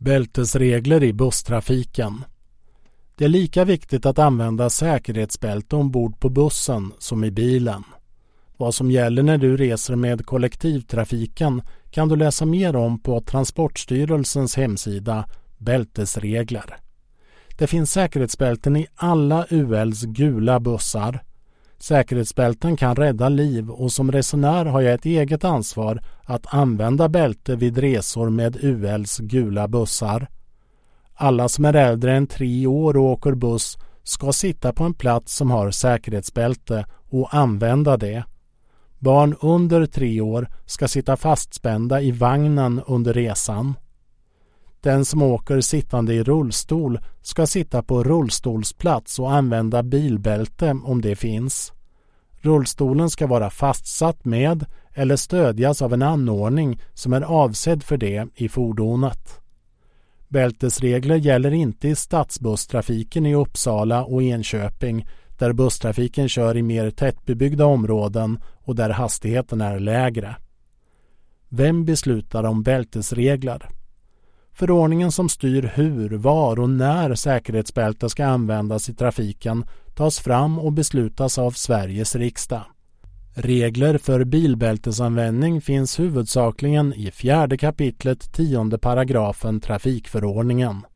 Bältesregler i busstrafiken. Det är lika viktigt att använda säkerhetsbälte ombord på bussen som i bilen. Vad som gäller när du reser med kollektivtrafiken kan du läsa mer om på Transportstyrelsens hemsida Bältesregler. Det finns säkerhetsbälten i alla ULs gula bussar. Säkerhetsbälten kan rädda liv och som resenär har jag ett eget ansvar att använda bälte vid resor med ULs gula bussar. Alla som är äldre än 3 år och åker buss ska sitta på en plats som har säkerhetsbälte och använda det. Barn under 3 år ska sitta fastspända i vagnen under resan. Den som åker sittande i rullstol ska sitta på rullstolsplats och använda bilbälte om det finns. Rullstolen ska vara fastsatt med eller stödjas av en anordning som är avsedd för det i fordonet. Bältesregler gäller inte i stadsbusstrafiken i Uppsala och Enköping där busstrafiken kör i mer tättbebyggda områden och där hastigheten är lägre. Vem beslutar om bältesregler? Förordningen som styr hur, var och när säkerhetsbälte ska användas i trafiken tas fram och beslutas av Sveriges riksdag. Regler för bilbältesanvändning finns huvudsakligen i 4 kapitlet 10 paragrafen trafikförordningen.